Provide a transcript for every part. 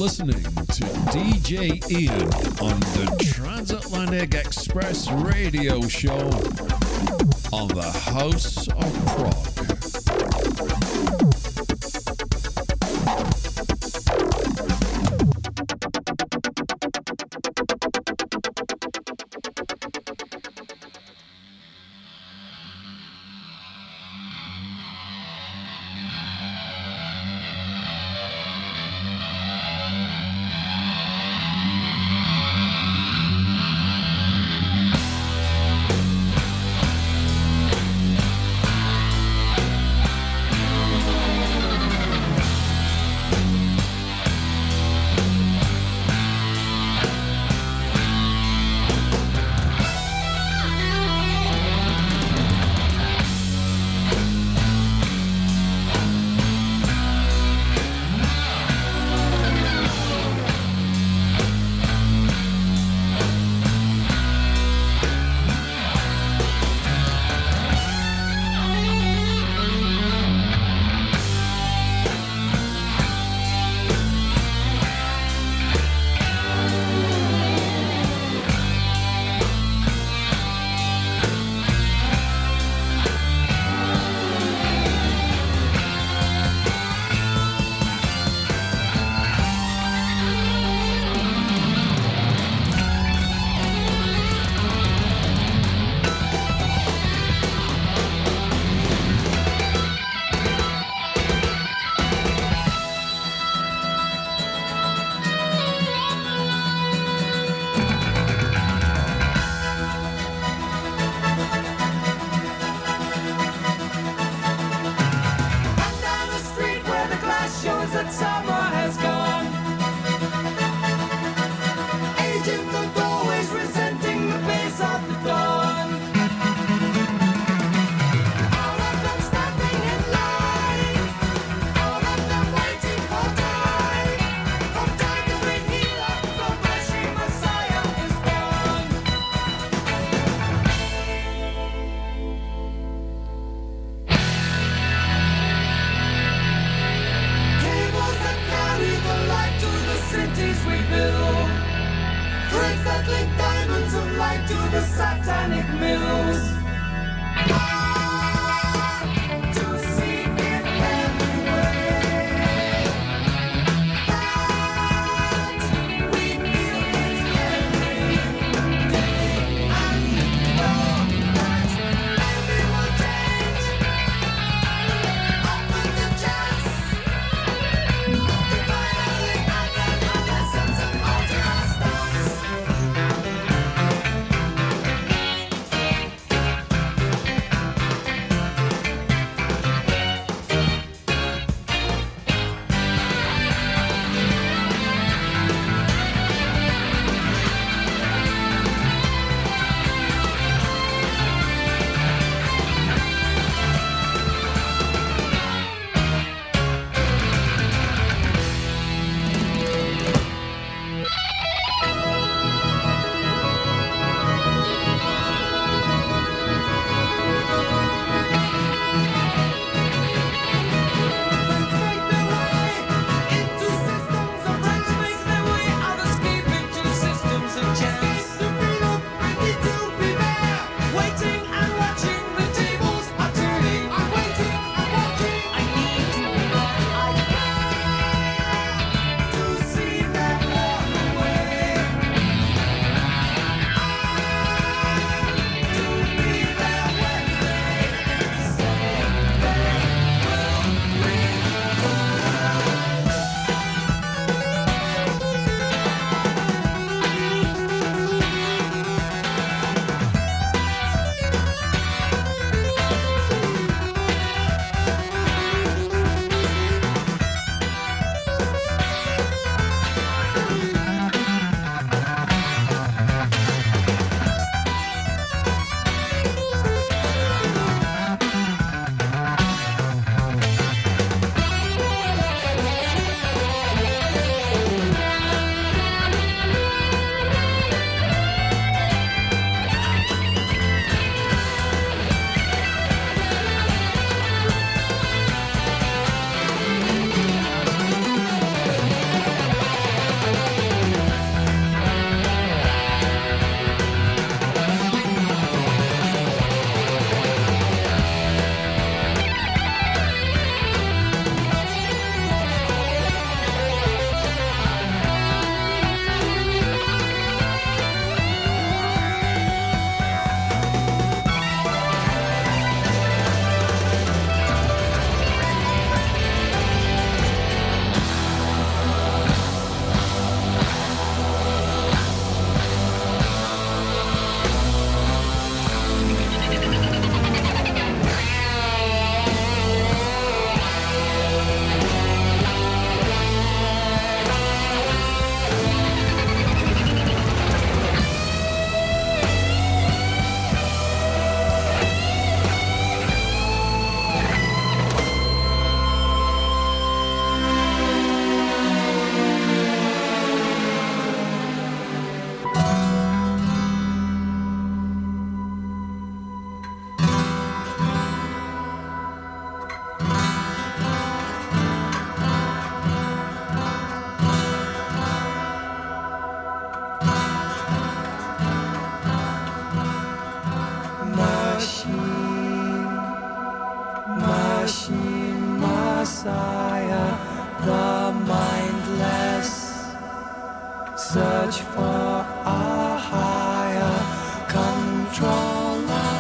listening to DJ Ian on the Transatlantic Express radio show on the House of Prog. search for a higher controller.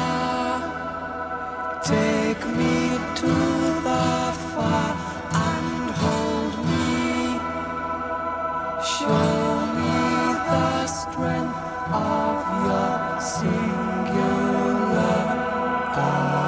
Take me to the far and hold me. Show me the strength of your singular eye.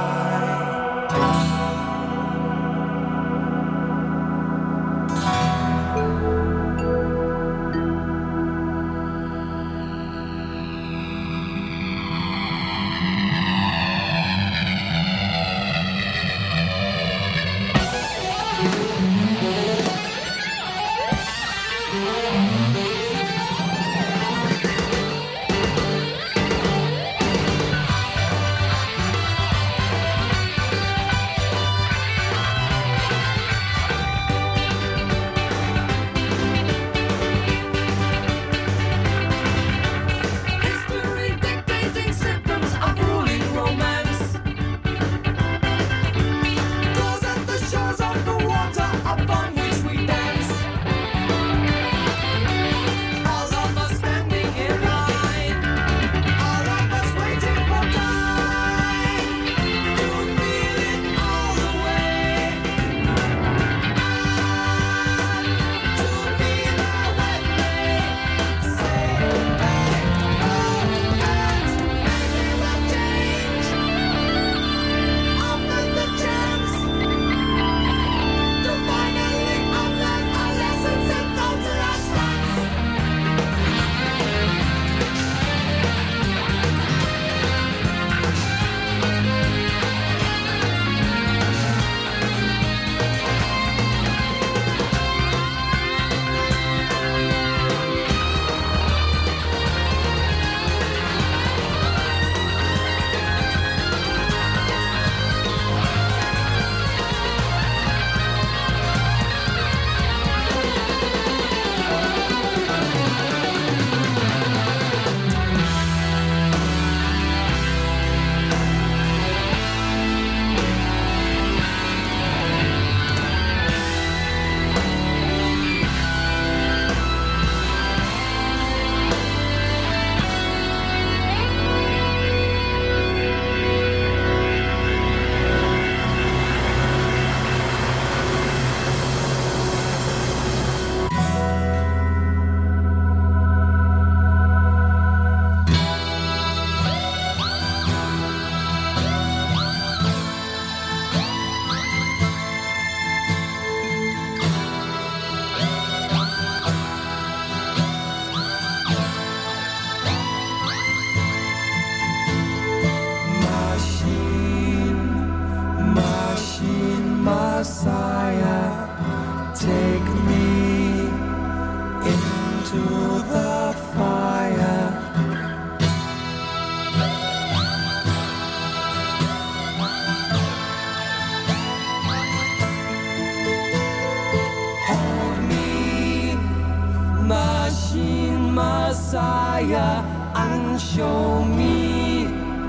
Messiah, and show me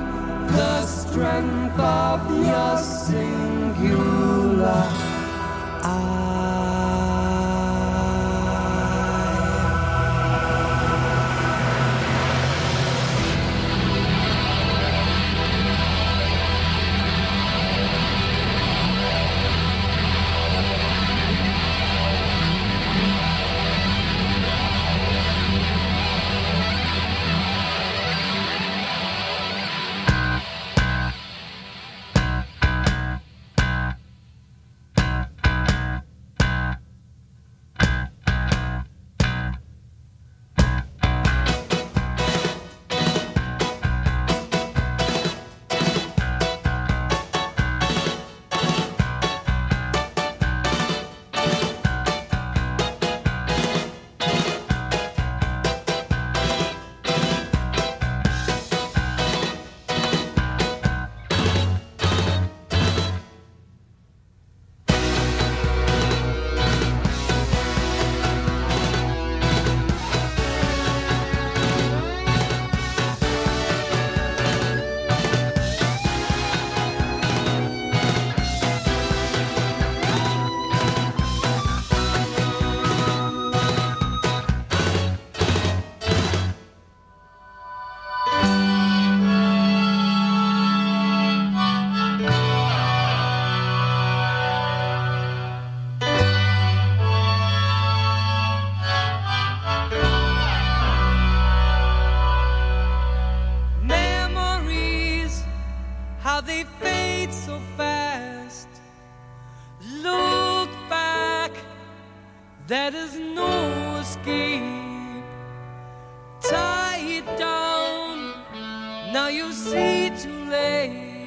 the strength of your singular eye. how they fade so fast. Look back, there is no escape. Tie it down, now you see too late.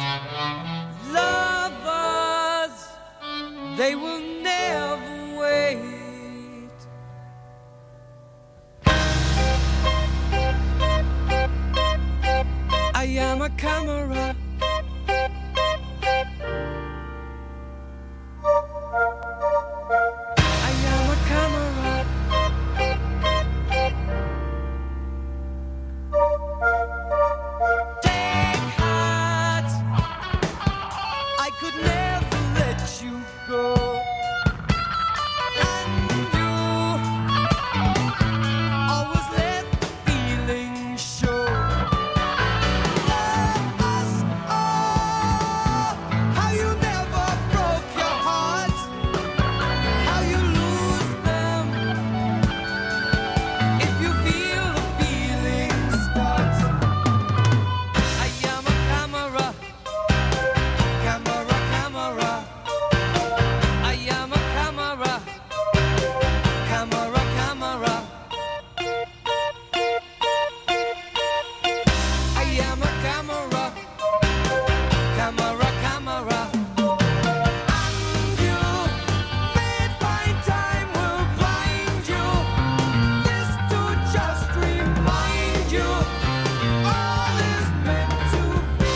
Lovers, they will never wait. I am a camera. I am a camera. Take heart, I could never let you go. And you always let the feeling show. Love us all, how you never broke your heart, how you lose them if you feel the feeling starts. I am a camera, camera, camera. I am a camera, camera, camera. I am a camera, camera, camera. And you may find time will blind you. This to just remind you all is meant to be.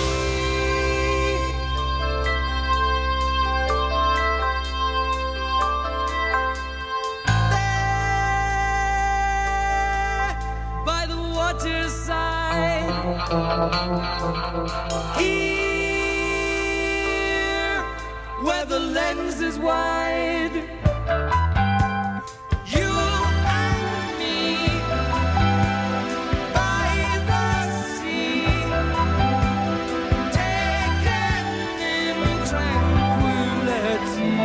There, by the waterside, here, where the lens is wide, you and me, by the sea, taken in tranquility.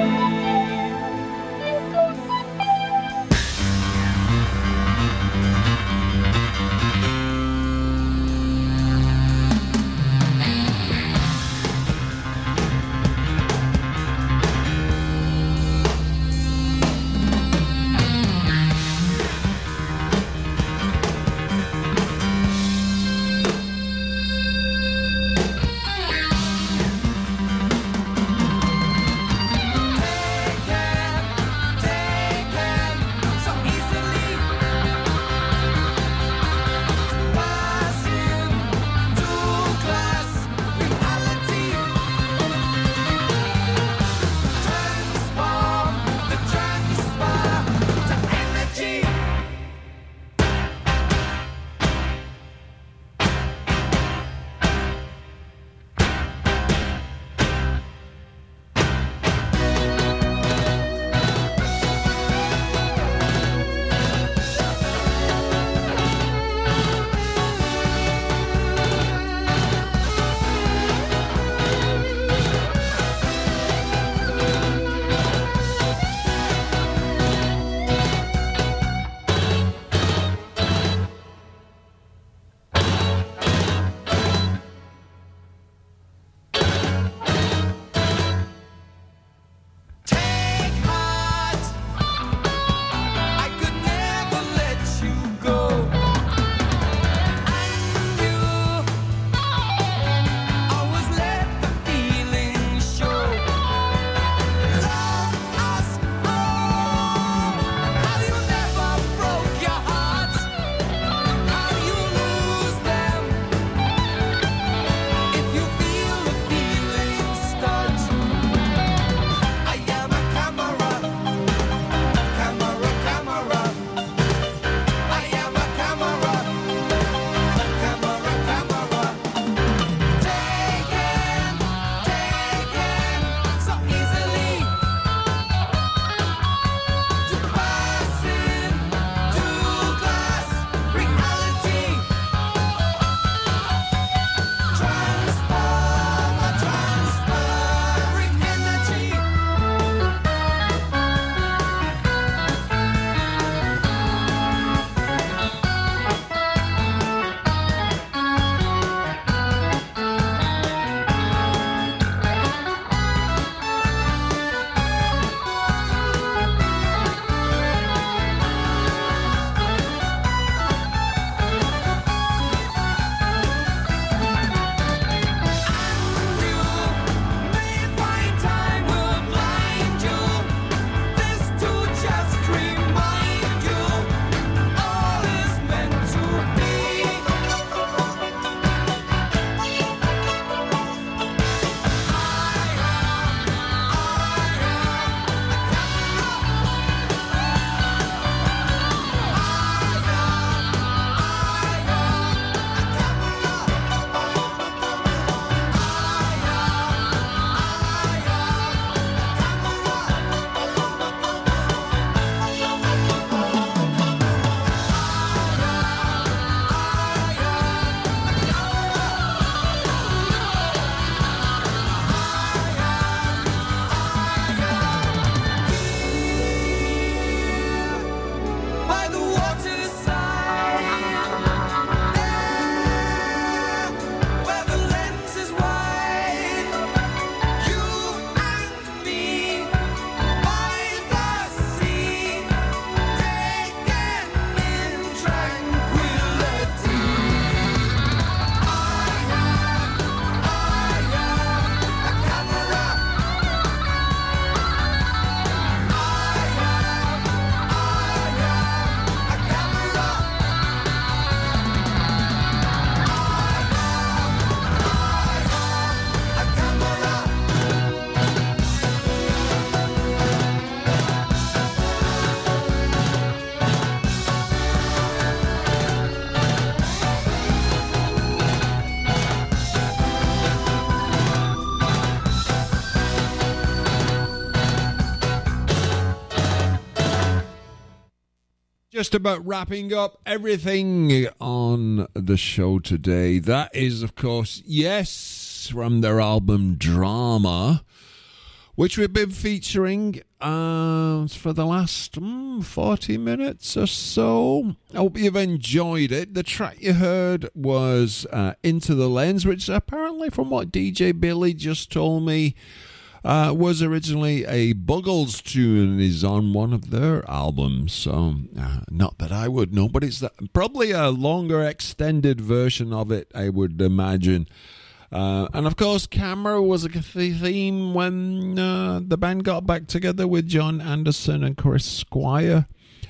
Just about wrapping up everything on the show today. That is, of course, Yes, from their album Drama, which we've been featuring for the last 40 minutes or so. I hope you've enjoyed it. The track you heard was Into the Lens, which apparently, from what DJ Billy just told me, was originally a Buggles tune and is on one of their albums. So, not that I would know, but it's probably a longer extended version of it, I would imagine. And of course, Camera was a theme when the band got back together with John Anderson and Chris Squire.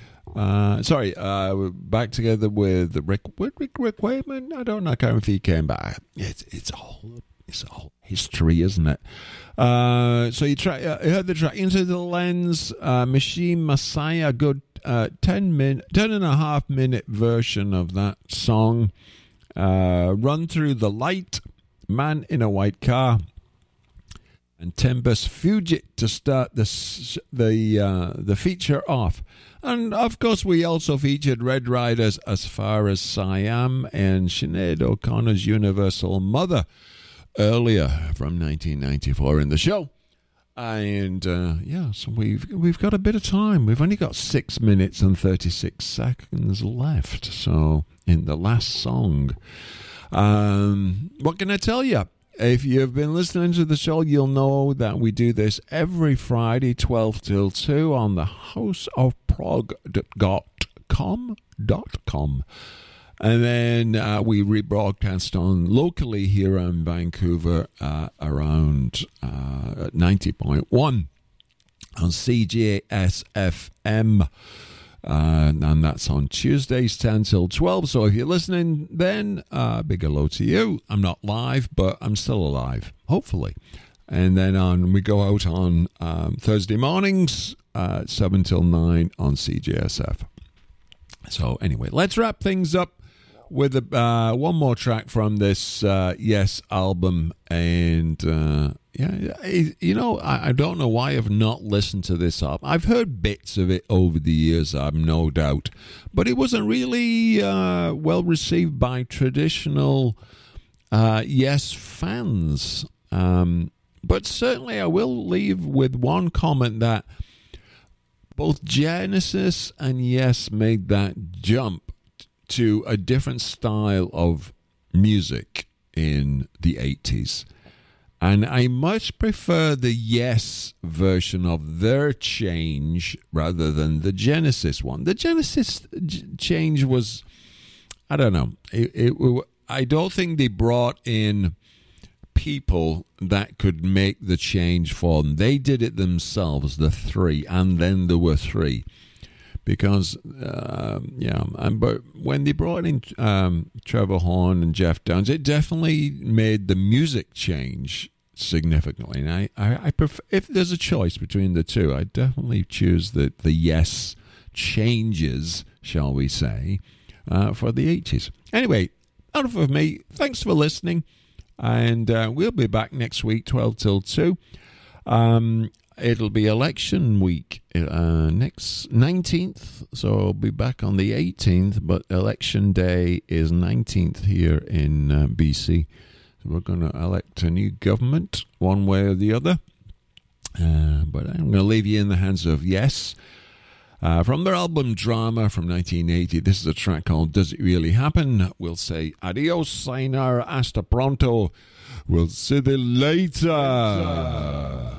Back together with Rick Wakeman. I don't know. I can't remember if he came back. It's all history, isn't it? So you heard the track Into the Lens, Machine Messiah, good 10.5 minute version of that song. Run Through the Light, Man in a White Car, and Tempest Fugit to start the feature off. And of course, we also featured Red Riders As Far as Siam and Sinead O'Connor's Universal Mother earlier from 1994 in the show. And so we've got a bit of time. We've only got 6 minutes and 36 seconds left. So in the last song, what can I tell you? If you've been listening to the show, you'll know that we do this every Friday, 12 till 2 on the houseofprog.com. And then we rebroadcast on locally here in Vancouver around 90.1 on CJSFM. And that's on Tuesdays 10 till 12. So if you're listening then, big hello to you. I'm not live, but I'm still alive, hopefully. And then we go out on Thursday mornings 7 till 9 on CJSF. So anyway, let's wrap things up with one more track from this Yes album. And I don't know why I've not listened to this album. I've heard bits of it over the years, I've no doubt, but it wasn't really well received by traditional Yes fans. But certainly I will leave with one comment that both Genesis and Yes made that jump to a different style of music in the 80s. And I much prefer the Yes version of their change rather than the Genesis one. The Genesis change was, I don't know, I don't think they brought in people that could make the change for them. They did it themselves, the three, and then there were three. Because, but when they brought in Trevor Horn and Jeff Downs, it definitely made the music change significantly. And I prefer, if there's a choice between the two, I definitely choose the Yes changes, shall we say, for the 80s. Anyway, enough of me. Thanks for listening. And we'll be back next week, 12 till 2. It'll be election week next 19th, so I'll be back on the 18th, but election day is 19th here in BC. So we're going to elect a new government one way or the other. But I'm going to leave you in the hands of Yes. From their album Drama from 1980, this is a track called Does It Really Happen? We'll say adios, sayonara, hasta pronto. We'll see you later.